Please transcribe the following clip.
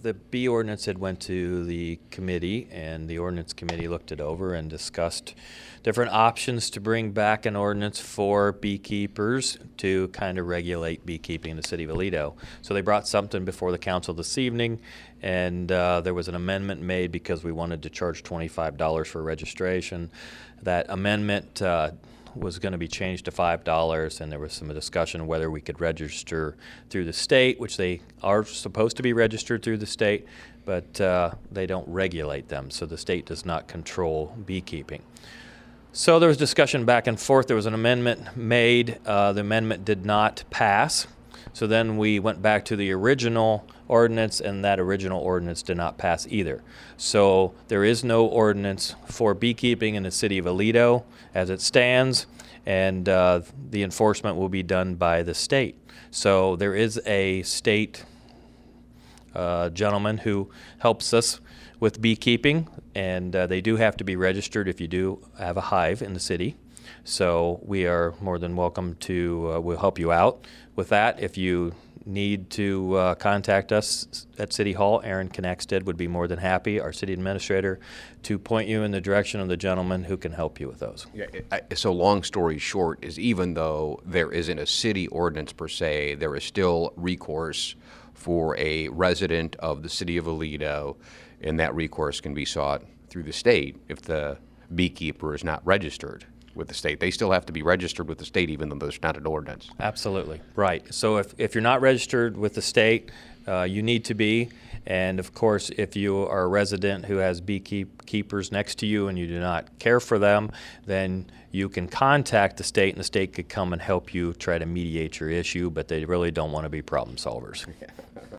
the bee ordinance had went to the committee, and the ordinance committee looked it over and discussed different options to bring back an ordinance for beekeepers to kind of regulate beekeeping in the city of Aledo. So they brought something before the council this evening, and there was an amendment made because we wanted to charge $25 for registration. That amendment was going to be changed to $5, and there was some discussion whether we could register through the state, which they are supposed to be registered through the state, but they don't regulate them, so the state does not control beekeeping. So there was discussion back and forth. There was an amendment made. The amendment did not pass. So then we went back to the original ordinance, and that original ordinance did not pass either. So there is no ordinance for beekeeping in the city of Aledo as it stands, and the enforcement will be done by the state. So there is a state gentleman who helps us with beekeeping, and they do have to be registered if you do have a hive in the city. So we are more than welcome to, we'll help you out with that. If you need to contact us at City Hall, Aaron Knackstead would be more than happy, our city administrator, to point you in the direction of the gentleman who can help you with those. Yeah, so long story short is, even though there isn't a city ordinance per se, there is still recourse for a resident of the city of Aledo, and that recourse can be sought through the state if the beekeeper is not registered with the state. They still have to be registered with the state even though there's not an ordinance. Absolutely, right. So if you're not registered with the state, you need to be. And of course, if you are a resident who has beekeepers next to you and you do not care for them, then you can contact the state, and the state could come and help you try to mediate your issue, but they really don't want to be problem solvers.